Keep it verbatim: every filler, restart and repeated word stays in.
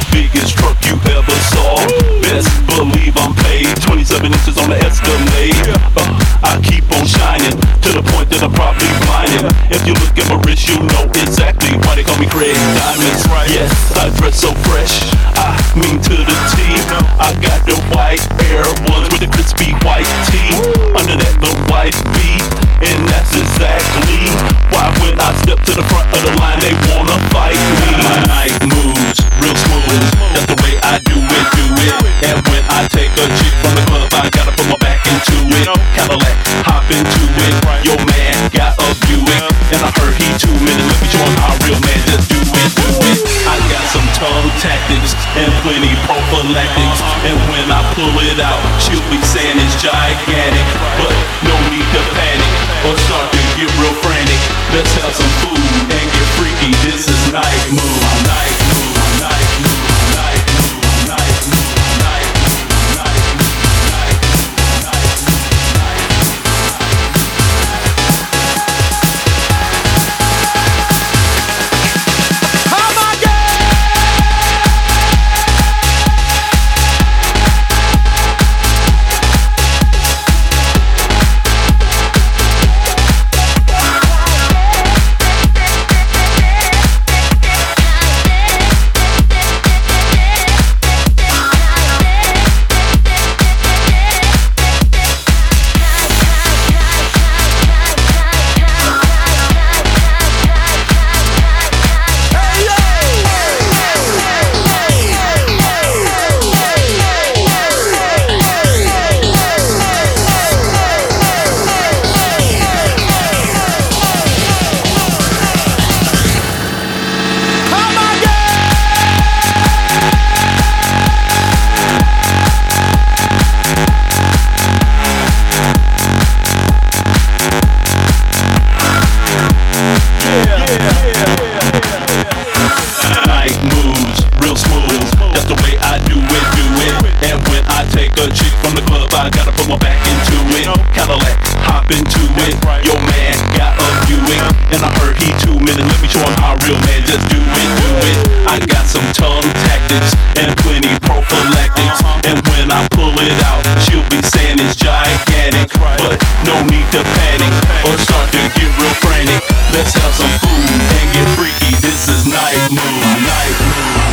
biggest truck you ever saw. Best believe I'm paid. twenty-seven inches on the Escalade. Uh, I keep on shining to the point that I'm probably blinding. If you look at my wrist, you know exactly why they call me Craig Diamonds. Yes, I dress so fresh. I mean to the T. I got the white Air Ones with the crispy white tee. Under that the white beat, and that's exactly why when I step to the front of the line, they wanna fight me. My night moves real smooth. That's the way I do it, do it. And when I take a chick from the club, I gotta put my back into it. Cadillac, hop into it. Your man got a Buick, and I heard he two minutes. Let me show him how real man just do it, do it. I got some tongue tactics and plenty prophylactics, and when I pull it out, she'll be saying it's gigantic. But no need to panic or start to get real frantic. Let's have some food and get freaky. This is night move, night move, night move, night move, night move, night move, night move, night move, night and plenty prophylactics, and when I pull it out, she'll be saying it's gigantic. But no need to panic or start to get real frantic. Let's have some food and get freaky. This is night move, night move.